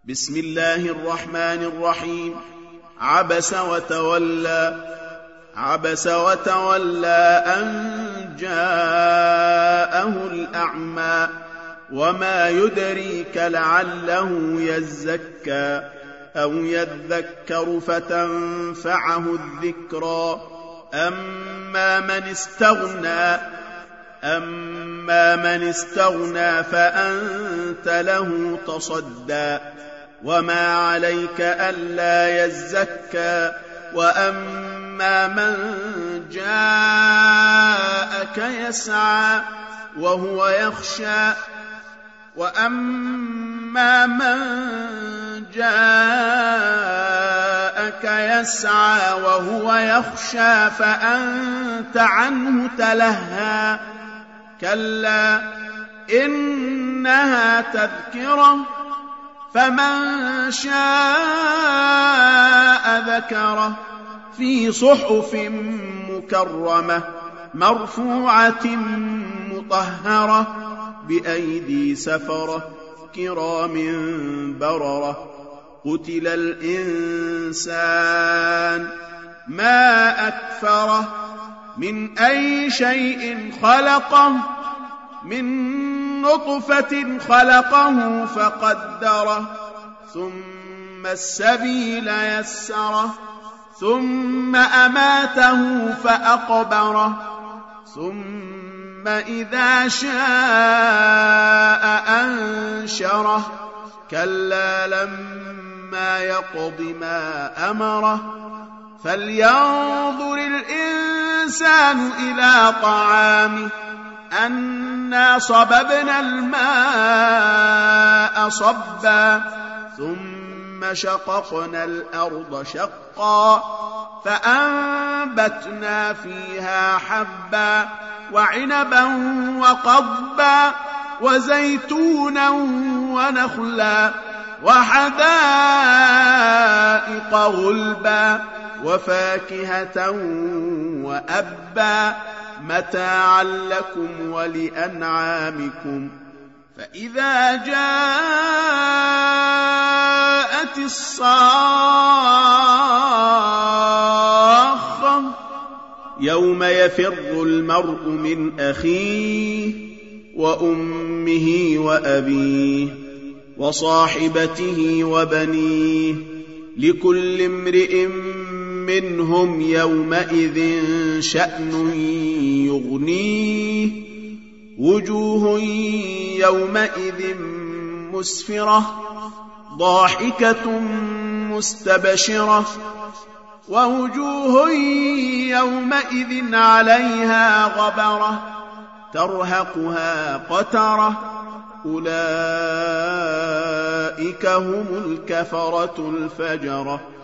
بسم الله الرحمن الرحيم. عبس وتولى أن جاءه الأعمى وما يدريك لعله يزكى أو يذكر فتنفعه الذكرى. أما من استغنى فأنت له تصدى وما عليك ألا يزكى. وأما من جاءك يسعى وهو يخشى فأنت عنه تلهى. كلا إنها تذكرة فمن شاء ذكره في صحف مكرمة مرفوعة مطهرة بأيدي سفرة كرام بررة. قتل الإنسان ما أكفره من أي شيء خلقه من نطفة خلقه فقدره ثم السبيل يسره ثم أماته فأقبره ثم إذا شاء أنشره. كلا لما يقض ما أمره فلينظر الإنسان إلى طعامه أنا صببنا الماء صبا ثم شققنا الأرض شقا فأنبتنا فيها حبا وعنبا وقضبا وزيتونا ونخلا وحدائق غلبا وفاكهة وأبا متاعا لكم ولأنعامكم. فإذا جاءت الصاخة يوم يفر المرء من أخيه وأمه وأبيه وصاحبته وبنيه لكل امرئ منهم يومئذ شأن يغنيه. وجوه يومئذ مسفرة ضاحكة مستبشرة ووجوه يومئذ عليها غبرة ترهقها قترة أولئك هم الكفرة الفجرة.